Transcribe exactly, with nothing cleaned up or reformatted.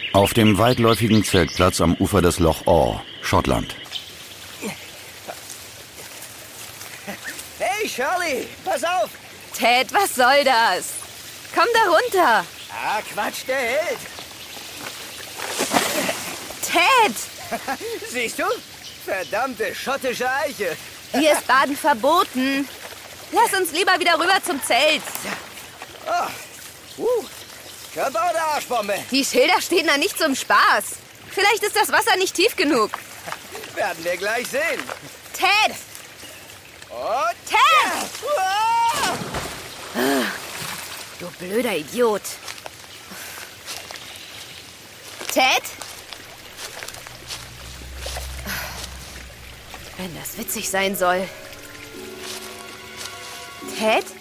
Auf dem weitläufigen Zeltplatz am Ufer des Loch Orr, Schottland. Hey, Shirley, pass auf! Ted, was soll das? Komm da runter! Ah, Quatsch, der hält! Ted! Siehst du? Verdammte schottische Eiche! Hier ist Baden verboten. Lass uns lieber wieder rüber zum Zelt. Oh. Uh. Körper oder Arschbombe? Die Schilder stehen da nicht zum Spaß. Vielleicht ist das Wasser nicht tief genug. Werden wir gleich sehen. Ted! Und Ted! Ja. Du blöder Idiot. Ted? Wenn das witzig sein soll. Ted?